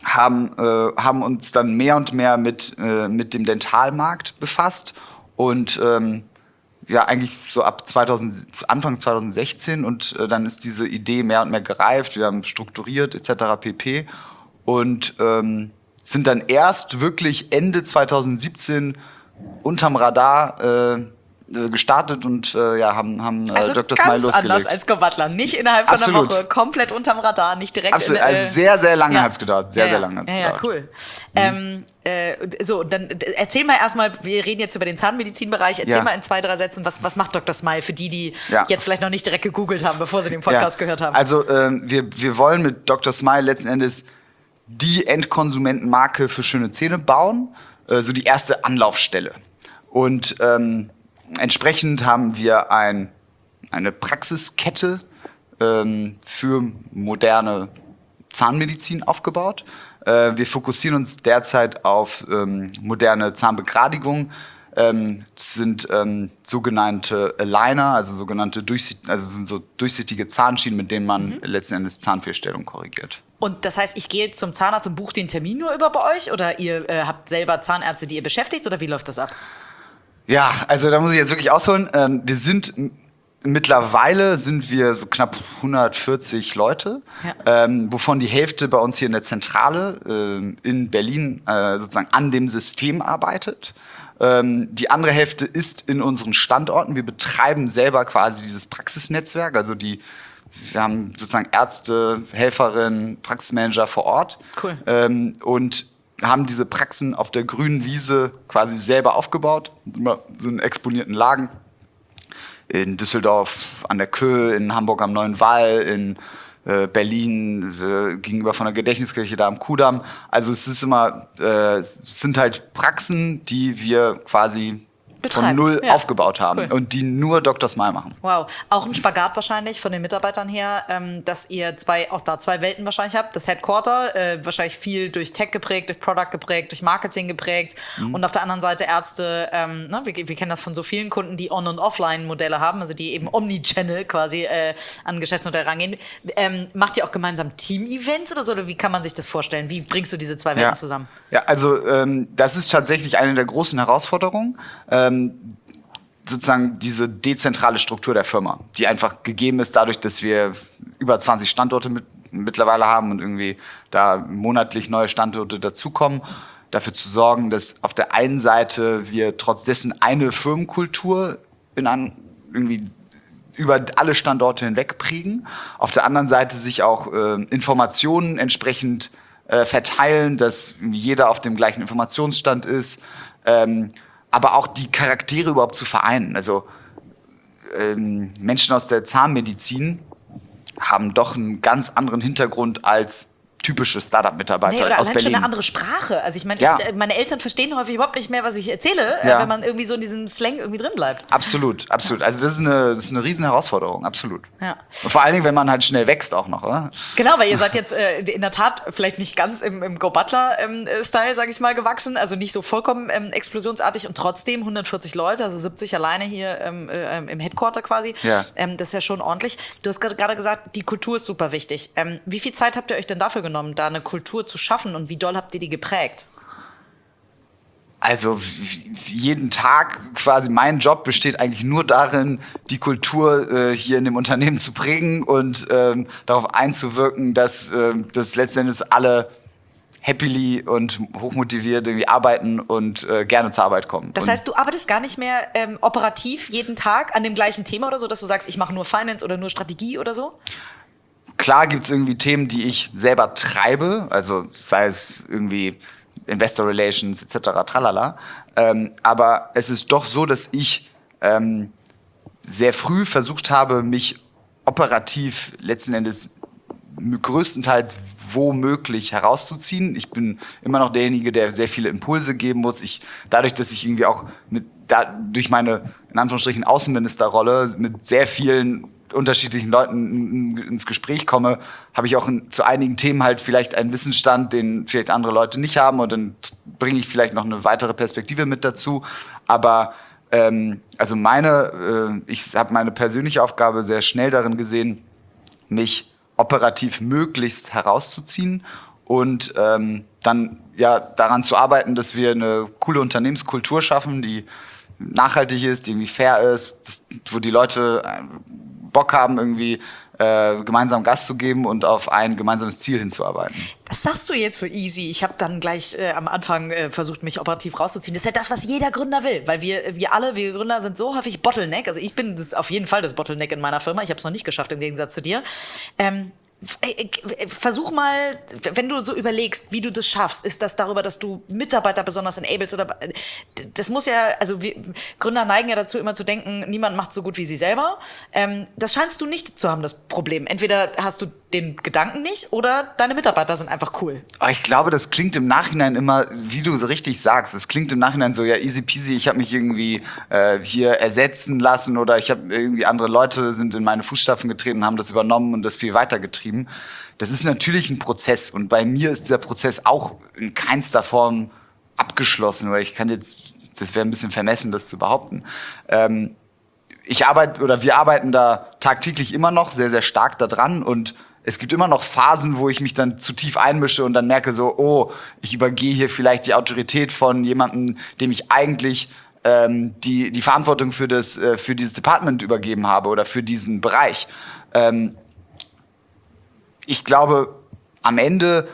haben, äh, haben uns dann mehr und mehr mit, äh, mit dem Dentalmarkt befasst und ähm, ja, eigentlich so ab zweitausend, Anfang zwanzig sechzehn und äh, dann ist diese Idee mehr und mehr gereift, wir haben strukturiert et cetera pp. Und ähm, sind dann erst wirklich Ende zwanzig siebzehn unterm Radar äh, gestartet und äh, ja, haben, haben äh, Also Doktor ganz Smile losgelegt. anders als Go Butler. Nicht innerhalb von Absolut. einer Woche, komplett unterm Radar, nicht direkt Absolut, in, äh, also sehr, sehr lange ja. hat's gedauert. Sehr, ja, sehr ja. lange hat's ja, gedauert. Ja, cool. Mhm. Ähm, äh, so, dann äh, erzähl mal erstmal, wir reden jetzt über den Zahnmedizinbereich, erzähl Ja. mal in zwei, drei Sätzen, was, was macht Doktor Smile für die, die Ja. jetzt vielleicht noch nicht direkt gegoogelt haben, bevor sie den Podcast Ja. gehört haben. Also ähm, wir, wir wollen mit Doktor Smile letzten Endes die Endkonsumentenmarke für schöne Zähne bauen, äh, so die erste Anlaufstelle. Und ähm, entsprechend haben wir ein, eine Praxiskette ähm, für moderne Zahnmedizin aufgebaut. Äh, wir fokussieren uns derzeit auf ähm, moderne Zahnbegradigung. Ähm, das sind ähm, sogenannte Aligner, also sogenannte durchsicht, also das sind so durchsichtige Zahnschienen, mit denen man mhm. letzten Endes Zahnfehlstellung korrigiert. Und das heißt, ich gehe zum Zahnarzt und buche den Termin nur über bei euch oder ihr äh, habt selber Zahnärzte, die ihr beschäftigt oder wie läuft das ab? Ja, also da muss ich jetzt wirklich ausholen. Ähm, wir sind mittlerweile sind wir so knapp hundertvierzig Leute, ja. ähm, wovon die Hälfte bei uns hier in der Zentrale äh, in Berlin äh, sozusagen an dem System arbeitet. Ähm, die andere Hälfte ist in unseren Standorten. Wir betreiben selber quasi dieses Praxisnetzwerk, also die wir haben sozusagen Ärzte, Helferinnen, Praxismanager vor Ort. Cool. Ähm, und haben diese Praxen auf der grünen Wiese quasi selber aufgebaut, immer so in exponierten Lagen. In Düsseldorf an der Köh, in Hamburg am Neuen Wall, in äh, Berlin äh, gegenüber von der Gedächtniskirche da am Kudamm. Also es ist immer, äh, es sind halt Praxen, die wir quasi von null ja. aufgebaut haben cool. und die nur Doktor Smile machen. Wow, auch ein Spagat wahrscheinlich von den Mitarbeitern her, ähm, dass ihr zwei, auch da zwei Welten wahrscheinlich habt. Das Headquarter, äh, wahrscheinlich viel durch Tech geprägt, durch Product geprägt, durch Marketing geprägt mhm. und auf der anderen Seite Ärzte, ähm, ne, wir, wir kennen das von so vielen Kunden, die On- und Offline-Modelle haben, also die eben Omnichannel quasi äh, an Geschäftsmodelle rangehen. Ähm, macht ihr auch gemeinsam Team-Events oder so, oder wie kann man sich das vorstellen? Wie bringst du diese zwei Welten ja. zusammen? Ja, also ähm, das ist tatsächlich eine der großen Herausforderungen. Ähm, sozusagen diese dezentrale Struktur der Firma, die einfach gegeben ist dadurch, dass wir über zwanzig Standorte mit, mittlerweile haben und irgendwie da monatlich neue Standorte dazukommen, dafür zu sorgen, dass auf der einen Seite wir trotz dessen eine Firmenkultur in an, irgendwie über alle Standorte hinweg prägen, auf der anderen Seite sich auch äh, Informationen entsprechend äh, verteilen, dass jeder auf dem gleichen Informationsstand ist, ähm, aber auch die Charaktere überhaupt zu vereinen. Also ähm, Menschen aus der Zahnmedizin haben doch einen ganz anderen Hintergrund als typische Startup-Mitarbeiter nee, oder aus allein Berlin. schon eine andere Sprache. Also ich meine, ja. ich, meine Eltern verstehen häufig überhaupt nicht mehr, was ich erzähle, ja. äh, wenn man irgendwie so in diesem Slang irgendwie drin bleibt. Absolut, absolut. Also das ist eine, das ist eine riesen Herausforderung, absolut. Ja. Und vor allen Dingen, wenn man halt schnell wächst auch noch, oder? Genau, weil ihr seid jetzt äh, in der Tat vielleicht nicht ganz im, im Go Butler-Style, ähm, sage ich mal, gewachsen, also nicht so vollkommen ähm, explosionsartig und trotzdem hundertvierzig Leute, also siebzig alleine hier ähm, äh, im Headquarter quasi. Ja. Ähm, das ist ja schon ordentlich. Du hast gerade gesagt, die Kultur ist super wichtig. Ähm, wie viel Zeit habt ihr euch denn dafür genommen, da eine Kultur zu schaffen und wie doll habt ihr die geprägt? Also jeden Tag quasi mein Job besteht eigentlich nur darin, die Kultur äh, hier in dem Unternehmen zu prägen und ähm, darauf einzuwirken, dass, äh, dass letztendlich alle happily und hochmotiviert irgendwie arbeiten und äh, gerne zur Arbeit kommen. Das und heißt, du arbeitest gar nicht mehr ähm, operativ jeden Tag an dem gleichen Thema oder so, dass du sagst, ich mache nur Finance oder nur Strategie oder so? Klar gibt es irgendwie Themen, die ich selber treibe, also sei es irgendwie Investor Relations et cetera, tralala. Ähm, aber es ist doch so, dass ich ähm, sehr früh versucht habe, mich operativ letzten Endes größtenteils womöglich herauszuziehen. Ich bin immer noch derjenige, der sehr viele Impulse geben muss. Ich, dadurch, dass ich irgendwie auch mit, da, durch meine, in Anführungsstrichen, Außenministerrolle mit sehr vielen unterschiedlichen Leuten ins Gespräch komme, habe ich auch in, zu einigen Themen halt vielleicht einen Wissensstand, den vielleicht andere Leute nicht haben und dann bringe ich vielleicht noch eine weitere Perspektive mit dazu. Aber ähm, also meine, äh, ich habe meine persönliche Aufgabe sehr schnell darin gesehen, mich operativ möglichst herauszuziehen und ähm, dann ja daran zu arbeiten, dass wir eine coole Unternehmenskultur schaffen, die nachhaltig ist, die irgendwie fair ist, das, wo die Leute Bock haben, irgendwie äh, gemeinsam Gas zu geben und auf ein gemeinsames Ziel hinzuarbeiten. Das sagst du jetzt so easy. Ich habe dann gleich äh, am Anfang äh, versucht, mich operativ rauszuziehen. Das ist ja das, was jeder Gründer will, weil wir, wir alle, wir Gründer sind so häufig Bottleneck. Also ich bin das auf jeden Fall das Bottleneck in meiner Firma. Ich habe es noch nicht geschafft, im Gegensatz zu dir. Ähm, Versuch mal, wenn du so überlegst, wie du das schaffst, ist das darüber, dass du Mitarbeiter besonders enablest oder das muss ja, also wir Gründer neigen ja dazu immer zu denken, niemand macht so gut wie sie selber. Ähm, das scheinst du nicht zu haben, das Problem. Entweder hast du den Gedanken nicht oder deine Mitarbeiter sind einfach cool. Aber ich glaube, das klingt im Nachhinein immer, wie du so richtig sagst, es klingt im Nachhinein so, ja easy peasy, ich habe mich irgendwie äh, hier ersetzen lassen oder ich habe irgendwie andere Leute sind in meine Fußstapfen getreten, haben das übernommen und das viel weitergetrieben. Das ist natürlich ein Prozess und bei mir ist dieser Prozess auch in keinster Form abgeschlossen, oder ich kann jetzt, das wäre ein bisschen vermessen, das zu behaupten. Ähm, ich arbeite oder wir arbeiten da tagtäglich immer noch sehr, sehr stark daran und es gibt immer noch Phasen, wo ich mich dann zu tief einmische und dann merke so, oh, ich übergehe hier vielleicht die Autorität von jemandem, dem ich eigentlich ähm, die, die Verantwortung für, das, äh, für dieses Department übergeben habe oder für diesen Bereich. Ähm, Ich glaube, am Ende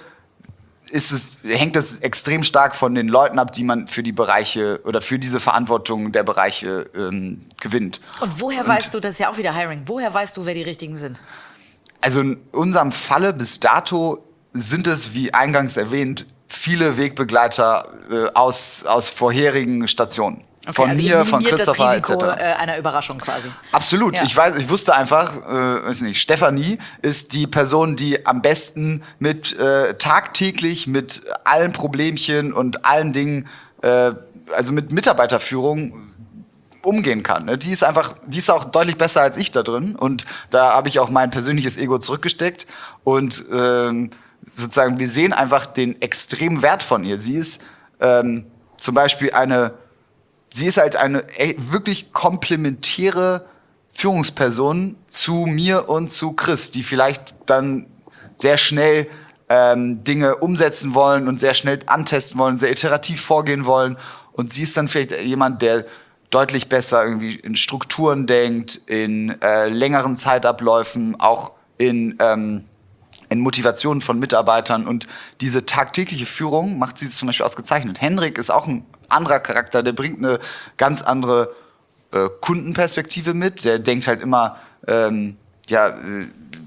ist es, hängt es extrem stark von den Leuten ab, die man für die Bereiche oder für diese Verantwortung der Bereiche ähm, gewinnt. Und woher Und, weißt du, das ist ja auch wieder Hiring, woher weißt du, wer die Richtigen sind? Also in unserem Falle bis dato sind es, wie eingangs erwähnt, viele Wegbegleiter äh, aus, aus vorherigen Stationen. Okay, von also mir, von Christopher das Risiko et cetera. äh, einer Überraschung quasi. Absolut. Ja. Ich weiß, ich wusste einfach, äh, weiß nicht, Stefanie ist die Person, die am besten mit äh, tagtäglich mit allen Problemchen und allen Dingen, äh, also mit Mitarbeiterführung umgehen kann. Ne? Die ist einfach, die ist auch deutlich besser als ich da drin und da habe ich auch mein persönliches Ego zurückgesteckt und ähm, sozusagen wir sehen einfach den extremen Wert von ihr. Sie ist ähm, zum Beispiel eine Sie ist halt eine ey, wirklich komplementäre Führungsperson zu mir und zu Chris, die vielleicht dann sehr schnell ähm, Dinge umsetzen wollen und sehr schnell antesten wollen, sehr iterativ vorgehen wollen. Und sie ist dann vielleicht jemand, der deutlich besser irgendwie in Strukturen denkt, in äh, längeren Zeitabläufen, auch in, ähm, in Motivationen von Mitarbeitern. Und diese tagtägliche Führung macht sie zum Beispiel ausgezeichnet. Henrik ist auch ein anderer Charakter, der bringt eine ganz andere äh, Kundenperspektive mit. Der denkt halt immer ähm, ja, äh,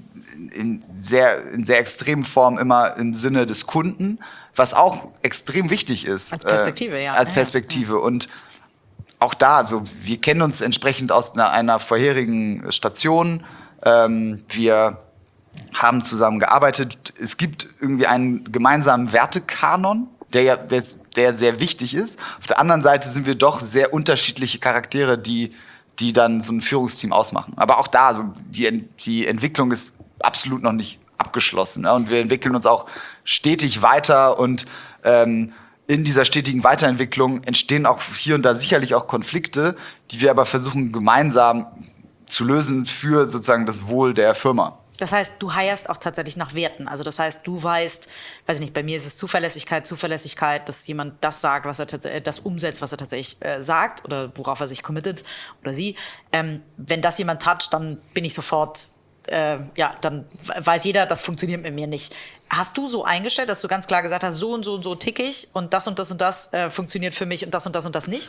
in, sehr, in sehr extremen Form immer im Sinne des Kunden, was auch extrem wichtig ist. Als Perspektive, äh, ja. Als Perspektive. Ja, ja. Und auch da, also, wir kennen uns entsprechend aus einer, einer vorherigen Station. Ähm, wir haben zusammen gearbeitet. Es gibt irgendwie einen gemeinsamen Wertekanon, der ja der, der sehr wichtig ist. Auf der anderen Seite sind wir doch sehr unterschiedliche Charaktere, die, die dann so ein Führungsteam ausmachen. Aber auch da, also die, die Entwicklung ist absolut noch nicht abgeschlossen. Ne? Und wir entwickeln uns auch stetig weiter und ähm, in dieser stetigen Weiterentwicklung entstehen auch hier und da sicherlich auch Konflikte, die wir aber versuchen gemeinsam zu lösen für sozusagen das Wohl der Firma. Das heißt, du hirest auch tatsächlich nach Werten. Also das heißt, du weißt, weiß ich nicht, bei mir ist es Zuverlässigkeit, Zuverlässigkeit, dass jemand das sagt, was er tatsächlich, das umsetzt, was er tatsächlich äh, sagt oder worauf er sich committet oder sie. Ähm, wenn das jemand toucht, dann bin ich sofort, äh, ja, dann weiß jeder, das funktioniert mit mir nicht. Hast du so eingestellt, dass du ganz klar gesagt hast, so und so und so tick ich und das und das und das äh, funktioniert für mich und das und das und das nicht?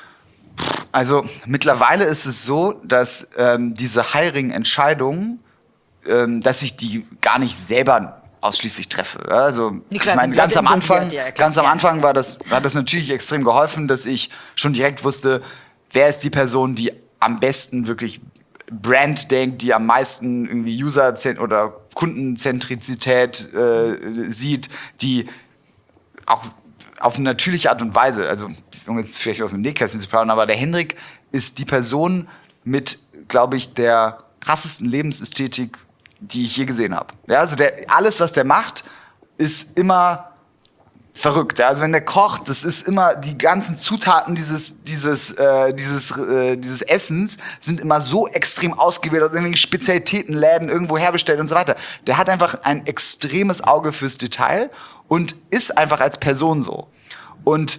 Also mittlerweile ist es so, dass ähm, diese Hiring-Entscheidungen, dass ich die gar nicht selber ausschließlich treffe. Also nee, klar, ich meine, ganz am Anfang, ja, ganz am Anfang war das, hat das natürlich extrem geholfen, dass ich schon direkt wusste, wer ist die Person, die am besten wirklich Brand denkt, die am meisten irgendwie User- oder Kundenzentrizität äh, sieht, die auch auf eine natürliche Art und Weise, also um jetzt vielleicht aus dem Nähkästchen zu plaudern, aber der Henrik ist die Person mit, glaube ich, der krassesten Lebensästhetik, die ich je gesehen habe. Ja, also der, alles, was der macht, ist immer verrückt. Ja? Also wenn der kocht, das ist immer, die ganzen Zutaten dieses, dieses, äh, dieses, äh, dieses Essens sind immer so extrem ausgewählt, aus irgendwelchen Spezialitätenläden irgendwo herbestellt und so weiter. Der hat einfach ein extremes Auge fürs Detail und ist einfach als Person so. Und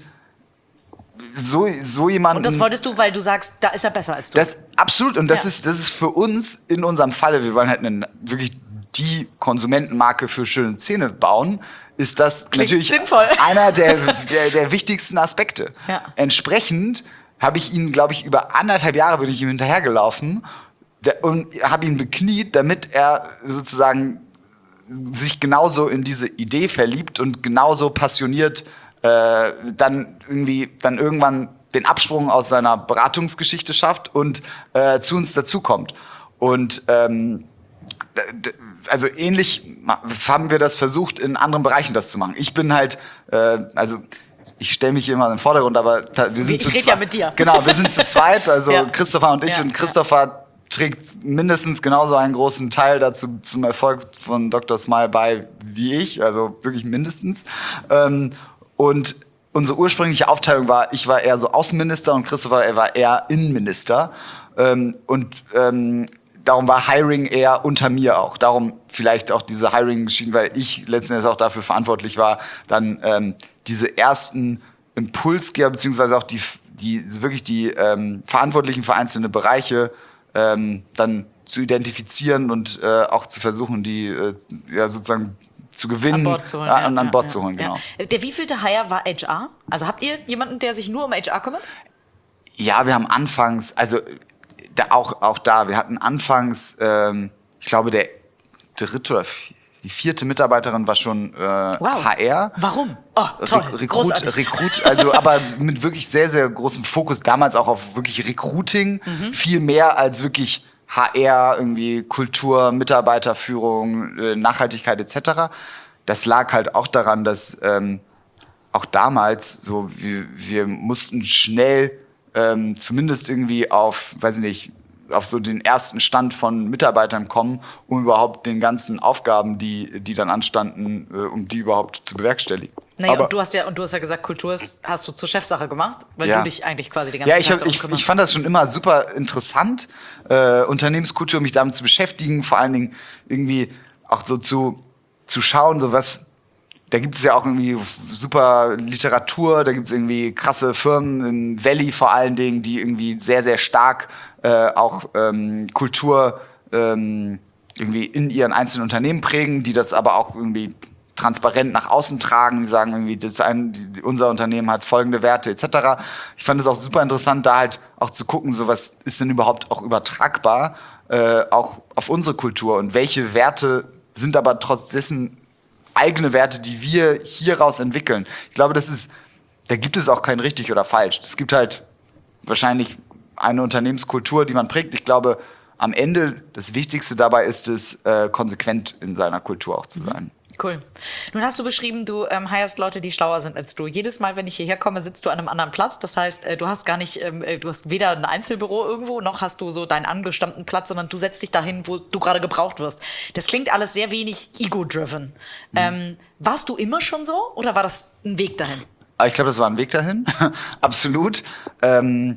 so, so jemanden. Und das wolltest du, weil du sagst, da ist er besser als du. Das, absolut. Und das, Ja. ist, das ist für uns in unserem Falle, wir wollen halt eine, wirklich die Konsumentenmarke für schöne Zähne bauen, ist das Klingt natürlich sinnvoll. einer der, der, der wichtigsten Aspekte. Ja. Entsprechend habe ich ihn, glaube ich, über anderthalb Jahre bin ich ihm hinterhergelaufen der, und habe ihn bekniet, damit er sozusagen sich genauso in diese Idee verliebt und genauso passioniert äh, dann irgendwie dann irgendwann den Absprung aus seiner Beratungsgeschichte schafft und äh, zu uns dazukommt. Und ähm, d- d- also ähnlich ma- haben wir das versucht, in anderen Bereichen das zu machen. Ich bin halt, äh, also ich stelle mich hier immer in den Vordergrund, aber ta- wir sind Ich zu rede zweit. ja mit dir. Genau, wir sind zu zweit, also Ja. Christopher und ich. Ja, Und ja. Christopher trägt mindestens genauso einen großen Teil dazu zum Erfolg von Doktor Smile bei wie ich, also wirklich mindestens. Ähm, und unsere ursprüngliche Aufteilung war, ich war eher so Außenminister und Christopher er war eher Innenminister. Ähm, und ähm, darum war Hiring eher unter mir auch. Darum vielleicht auch diese Hiring-Geschichten, weil ich letzten Endes auch dafür verantwortlich war, dann ähm, diese ersten Impulsgeber, beziehungsweise auch die, die wirklich die ähm, Verantwortlichen für einzelne Bereiche ähm, dann zu identifizieren und äh, auch zu versuchen, die äh, ja, sozusagen zu gewinnen, An Bord zu holen. ja, und an ja, Bord ja, zu holen, genau. Ja. Der wievielte Hire war H R? Also habt ihr jemanden, der sich nur um H R kümmert? Ja, wir haben anfangs, also da auch, auch da, wir hatten anfangs, ähm, ich glaube, der dritte oder vi- die vierte Mitarbeiterin war schon äh, Wow. H R. Warum? Oh, toll. Re Rekrut, Großartig. Rekrut, also aber mit wirklich sehr, sehr großem Fokus damals auch auf wirklich Recruiting, Mhm. viel mehr als wirklich H R, irgendwie Kultur, Mitarbeiterführung, äh, Nachhaltigkeit et cetera. Das lag halt auch daran, dass ähm, auch damals so wir, wir mussten schnell ähm, zumindest irgendwie auf, weiß ich nicht, auf so den ersten Stand von Mitarbeitern kommen, um überhaupt den ganzen Aufgaben, die, die dann anstanden, äh, um die überhaupt zu bewerkstelligen. Naja, Aber- und du hast ja und du hast ja gesagt, Kultur ist, hast du zur Chefsache gemacht, weil Ja. du dich eigentlich quasi die ganze Ja, ich, Zeit hab, darum ich, kümmerst. ich fand das schon immer super interessant, äh, Unternehmenskultur, mich damit zu beschäftigen, vor allen Dingen irgendwie auch so zu, zu schauen, so was, da gibt es ja auch irgendwie super Literatur, da gibt es irgendwie krasse Firmen, im Valley vor allen Dingen, die irgendwie sehr, sehr stark äh, auch ähm, Kultur ähm, irgendwie in ihren einzelnen Unternehmen prägen, die das aber auch irgendwie transparent nach außen tragen, die sagen irgendwie, das ist ein, die, unser Unternehmen hat folgende Werte et cetera. Ich fand es auch super interessant, da halt auch zu gucken, so was ist denn überhaupt auch übertragbar, äh, auch auf unsere Kultur und welche Werte sind aber trotz dessen eigene Werte, die wir hieraus entwickeln. Ich glaube, das ist, da gibt es auch kein richtig oder falsch. Es gibt halt wahrscheinlich eine Unternehmenskultur, die man prägt. Ich glaube, am Ende das Wichtigste dabei ist es, äh, konsequent in seiner Kultur auch zu sein. Cool. Nun hast du beschrieben, du ähm, hirest Leute, die schlauer sind als du. Jedes Mal, wenn ich hierher komme, sitzt du an einem anderen Platz. Das heißt, äh, du hast gar nicht, ähm, äh, du hast weder ein Einzelbüro irgendwo, noch hast du so deinen angestammten Platz, sondern du setzt dich dahin, wo du gerade gebraucht wirst. Das klingt alles sehr wenig ego-driven. Mhm. Ähm, warst du immer schon so oder war das ein Weg dahin? Aber ich glaube, das war ein Weg dahin. Absolut. Ähm,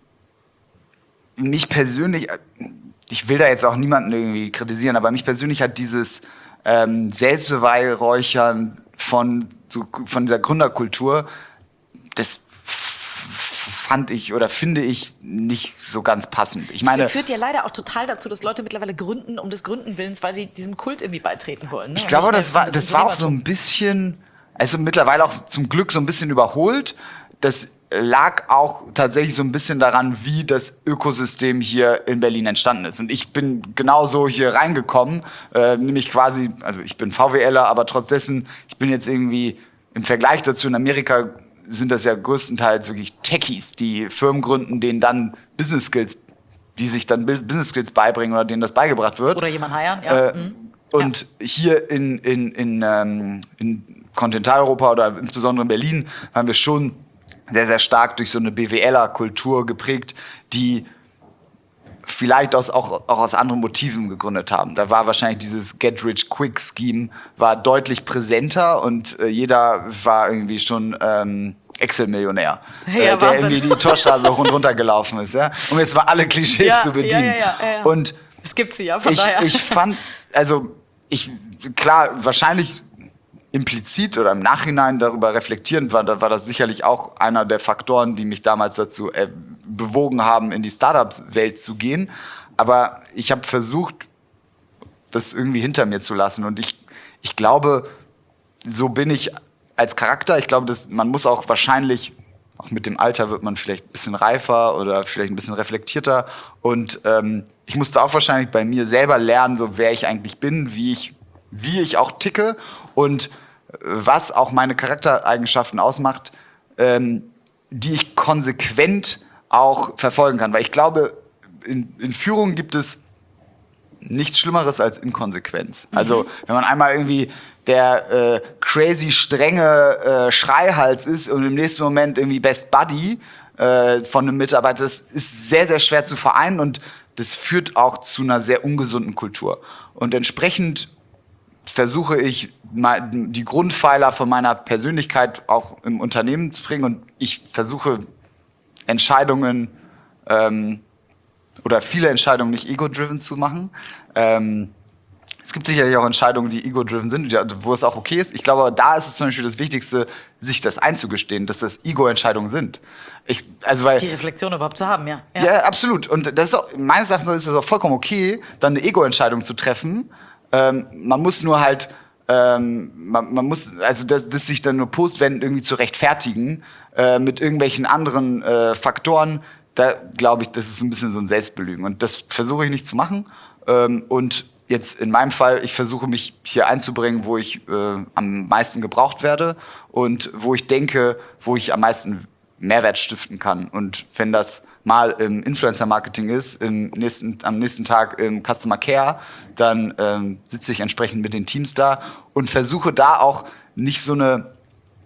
mich persönlich, ich will da jetzt auch niemanden irgendwie kritisieren, aber mich persönlich hat dieses ähm, Selbstbeweihräuchern von, so, von dieser Gründerkultur, das fand ich oder finde ich nicht so ganz passend. Ich meine, führt ja leider auch total dazu, dass Leute mittlerweile gründen um des Gründen-Willens, weil sie diesem Kult irgendwie beitreten wollen. Ne? ich Und glaube, nicht mehr das war, das das war auch so Unternehmertum. ein bisschen, also mittlerweile auch zum Glück so ein bisschen überholt. Das lag auch tatsächlich so ein bisschen daran, wie das Ökosystem hier in Berlin entstanden ist. Und ich bin genauso hier reingekommen, äh, nämlich quasi, also ich bin VWLer, aber trotz dessen, ich bin jetzt irgendwie im Vergleich dazu in Amerika sind das ja größtenteils wirklich Techies, die Firmen gründen, denen dann Business Skills, die sich dann Business Skills beibringen oder denen das beigebracht wird. Oder jemand heiern, ja. Äh, Mhm. Und hier in, in, in, ähm, in Kontinentaleuropa oder insbesondere in Berlin haben wir schon sehr, sehr stark durch so eine B W Ler-Kultur geprägt, die vielleicht aus, auch, auch aus anderen Motiven gegründet haben. Da war wahrscheinlich dieses Get-Rich-Quick-Scheme war deutlich präsenter und äh, jeder war irgendwie schon ähm, Excel-Millionär, Ja, äh, der Wahnsinn. irgendwie die Torstraße hoch und runter gelaufen ist. Ja? Um jetzt mal alle Klischees Ja, zu bedienen. ja, ja, ja, ja. Und Es gibt sie ja, von ich, daher. ich fand, also ich, klar, wahrscheinlich implizit oder im Nachhinein darüber reflektierend war, da war das sicherlich auch einer der Faktoren, die mich damals dazu äh, bewogen haben, in die Startup-Welt zu gehen. Aber ich habe versucht, das irgendwie hinter mir zu lassen. Und ich, ich glaube, so bin ich als Charakter. Ich glaube, dass man muss auch wahrscheinlich, auch mit dem Alter wird man vielleicht ein bisschen reifer oder vielleicht ein bisschen reflektierter. Und ähm, ich musste auch wahrscheinlich bei mir selber lernen, so wer ich eigentlich bin, wie ich, wie ich auch ticke und was auch meine Charaktereigenschaften ausmacht, ähm, die ich konsequent auch verfolgen kann. Weil ich glaube, in, in Führung gibt es nichts Schlimmeres als Inkonsequenz. Mhm. Also wenn man einmal irgendwie der äh, crazy strenge äh, Schreihals ist und im nächsten Moment irgendwie Best Buddy äh, von einem Mitarbeiter, das ist sehr, sehr schwer zu vereinen und das führt auch zu einer sehr ungesunden Kultur. Und entsprechend versuche ich, mal die Grundpfeiler von meiner Persönlichkeit auch im Unternehmen zu bringen und ich versuche Entscheidungen ähm, oder viele Entscheidungen nicht ego-driven zu machen. Ähm, es gibt sicherlich auch Entscheidungen, die ego-driven sind, wo es auch okay ist. Ich glaube, da ist es zum Beispiel das Wichtigste, sich das einzugestehen, dass das Ego-Entscheidungen sind. Ich, also weil, die Reflexion überhaupt zu haben, ja. Ja, ja absolut. Und das ist auch, meines Erachtens ist es auch vollkommen okay, dann eine Ego-Entscheidung zu treffen. Ähm, man muss nur halt, ähm, man, man muss, also das, das sich dann nur postwendend irgendwie zu rechtfertigen äh, mit irgendwelchen anderen äh, Faktoren, da glaube ich, das ist ein bisschen so ein Selbstbelügen. Und das versuche ich nicht zu machen. Ähm, und jetzt in meinem Fall, ich versuche mich hier einzubringen, wo ich äh, am meisten gebraucht werde und wo ich denke, wo ich am meisten Mehrwert stiften kann. Und wenn das mal im Influencer-Marketing ist, im nächsten, am nächsten Tag im Customer Care, dann ähm, sitze ich entsprechend mit den Teams da und versuche da auch nicht so eine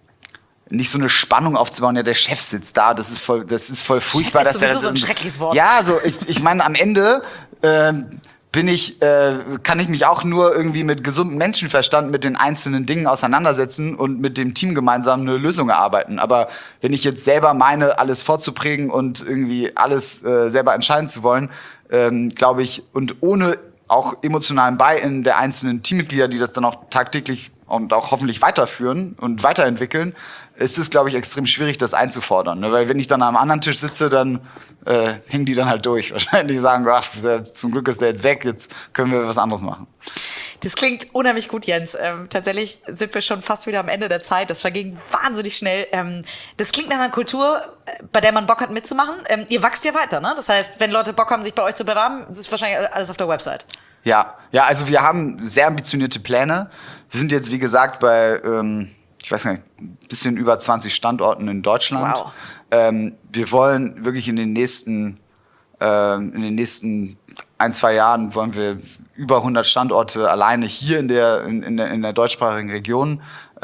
nicht so eine Spannung aufzubauen, ja, der Chef sitzt da, das ist voll, das ist voll furchtbar. Chef ist dass der sowieso das so ein schreckliches Wort. Ja, so, ich, ich meine, am Ende ähm, bin ich, äh, kann ich mich auch nur irgendwie mit gesundem Menschenverstand mit den einzelnen Dingen auseinandersetzen und mit dem Team gemeinsam eine Lösung erarbeiten. Aber wenn ich jetzt selber meine, alles vorzuprägen und irgendwie alles äh, selber entscheiden zu wollen, ähm, glaube ich, und ohne auch emotionalen Buy-in der einzelnen Teammitglieder, die das dann auch tagtäglich und auch hoffentlich weiterführen und weiterentwickeln, ist es, glaube ich, extrem schwierig, das einzufordern. Ne? Weil wenn ich dann am anderen Tisch sitze, dann äh, hängen die dann halt durch. Wahrscheinlich sagen, ach, zum Glück ist der jetzt weg, jetzt können wir was anderes machen. Das klingt unheimlich gut, Jens. Ähm, tatsächlich sind wir schon fast wieder am Ende der Zeit. Das verging wahnsinnig schnell. Ähm, das klingt nach einer Kultur, bei der man Bock hat mitzumachen. Ähm, ihr wächst ja weiter, ne? Das heißt, wenn Leute Bock haben, sich bei euch zu bewerben, ist es wahrscheinlich alles auf der Website. Ja, ja, also wir haben sehr ambitionierte Pläne. Wir sind jetzt, wie gesagt, bei, ähm, ich weiß gar nicht, ein bisschen über zwanzig Standorten in Deutschland. Wow. Ähm, wir wollen wirklich in den nächsten, ähm, in den nächsten ein, zwei Jahren wollen wir über hundert Standorte alleine hier in der, in, in der, in der deutschsprachigen Region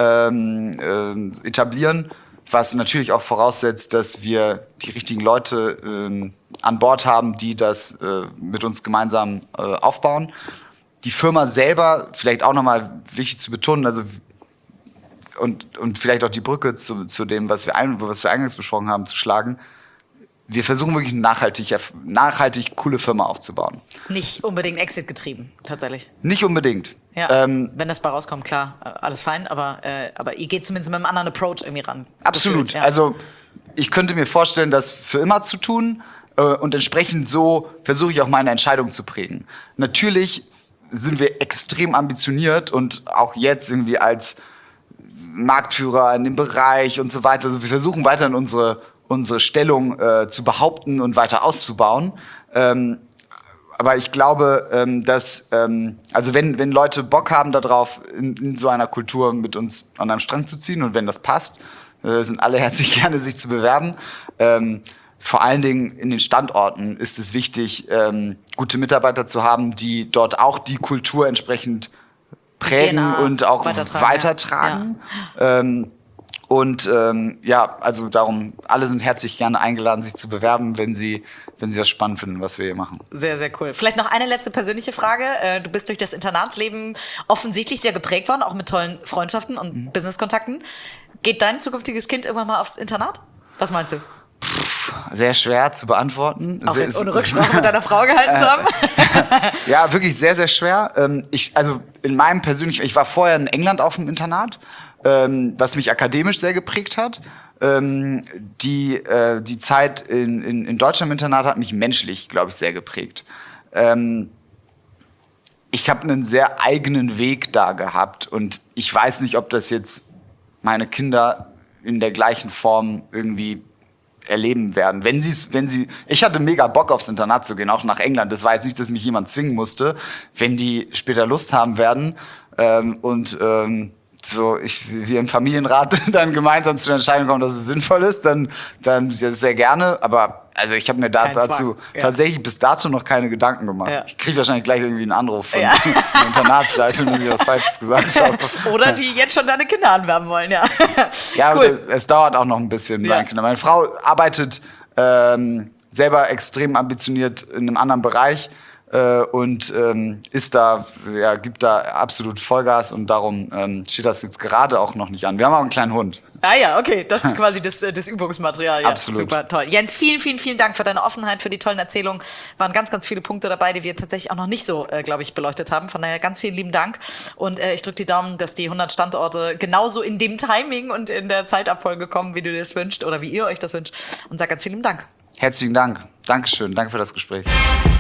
ähm, äh, etablieren, was natürlich auch voraussetzt, dass wir die richtigen Leute ähm, an Bord haben, die das äh, mit uns gemeinsam äh, aufbauen. Die Firma selber, vielleicht auch nochmal wichtig zu betonen, also und, und vielleicht auch die Brücke zu, zu dem, was wir, ein, was wir eingangs besprochen haben, zu schlagen. Wir versuchen wirklich eine nachhaltig, nachhaltig coole Firma aufzubauen. Nicht unbedingt Exit getrieben, tatsächlich. Nicht unbedingt. Ja, Ähm, wenn das bei rauskommt, klar, äh, alles fein, aber, äh, aber ihr geht zumindest mit einem anderen Approach irgendwie ran. Absolut. Gefühlt, ja. Also ich könnte mir vorstellen, das für immer zu tun äh, und entsprechend so versuche ich auch meine Entscheidung zu prägen. Natürlich sind wir extrem ambitioniert und auch jetzt irgendwie als Marktführer in dem Bereich und so weiter. Also wir versuchen weiterhin unsere, unsere Stellung äh, zu behaupten und weiter auszubauen. Ähm, aber ich glaube, ähm, dass, ähm, also wenn, wenn Leute Bock haben darauf, in, in so einer Kultur mit uns an einem Strang zu ziehen und wenn das passt, äh, sind alle herzlich gerne, sich zu bewerben. Ähm, vor allen Dingen in den Standorten ist es wichtig, ähm, gute Mitarbeiter zu haben, die dort auch die Kultur entsprechend prägen D N A und auch weitertragen. weitertragen. Ja. Ähm, Und ähm, ja, also darum, alle sind herzlich gerne eingeladen, sich zu bewerben, wenn sie, wenn sie das spannend finden, was wir hier machen. Sehr, sehr cool. Vielleicht noch eine letzte persönliche Frage. Äh, Du bist durch das Internatsleben offensichtlich sehr geprägt worden, auch mit tollen Freundschaften und mhm. Businesskontakten. Geht dein zukünftiges Kind irgendwann mal aufs Internat? Was meinst du? Sehr schwer zu beantworten. Auch sehr, jetzt ohne Rücksprache mit deiner Frau gehalten zu haben? Ja, wirklich sehr, sehr schwer. Ähm, Ich, also in meinem persönlichen, ich war vorher in England auf dem Internat, ähm, was mich akademisch sehr geprägt hat. Ähm, Die, äh, die Zeit in, in, in Deutschland im Internat hat mich menschlich, glaube ich, sehr geprägt. Ähm, Ich habe einen sehr eigenen Weg da gehabt und ich weiß nicht, ob das jetzt meine Kinder in der gleichen Form irgendwie erleben werden. Wenn sie wenn sie, ich hatte mega Bock aufs Internat zu gehen, auch nach England. Das war jetzt nicht, dass mich jemand zwingen musste. Wenn die später Lust haben werden ähm, und ähm, so ich, wir im Familienrat dann gemeinsam zu der Entscheidung kommen, dass es sinnvoll ist, dann dann sehr, sehr gerne. Aber also ich habe mir da Kein dazu Zwang, ja. tatsächlich bis dato noch keine Gedanken gemacht. Ja. Ich kriege wahrscheinlich gleich irgendwie einen Anruf von Ja. der Internatsleitung, dass ich was Falsches gesagt habe. Oder die jetzt schon deine Kinder anwerben wollen, ja. Ja, cool. aber es dauert auch noch ein bisschen. Ja. Meine Kinder. Meine Frau arbeitet ähm, selber extrem ambitioniert in einem anderen Bereich äh, und ähm, ist da, ja, gibt da absolut Vollgas und darum ähm, steht das jetzt gerade auch noch nicht an. Wir haben auch einen kleinen Hund. Ah ja, okay, das ist quasi das, das Übungsmaterial. Ja, Absolut. Super toll. Jens, vielen, vielen, vielen Dank für deine Offenheit, für die tollen Erzählungen. Waren ganz, ganz viele Punkte dabei, die wir tatsächlich auch noch nicht so, äh, glaube ich, beleuchtet haben. Von daher ganz vielen lieben Dank. Und äh, ich drücke die Daumen, dass die hundert Standorte genauso in dem Timing und in der Zeitabfolge kommen, wie du dir das wünschst oder wie ihr euch das wünscht. Und sag ganz vielen Dank. Herzlichen Dank. Dankeschön. Danke für das Gespräch.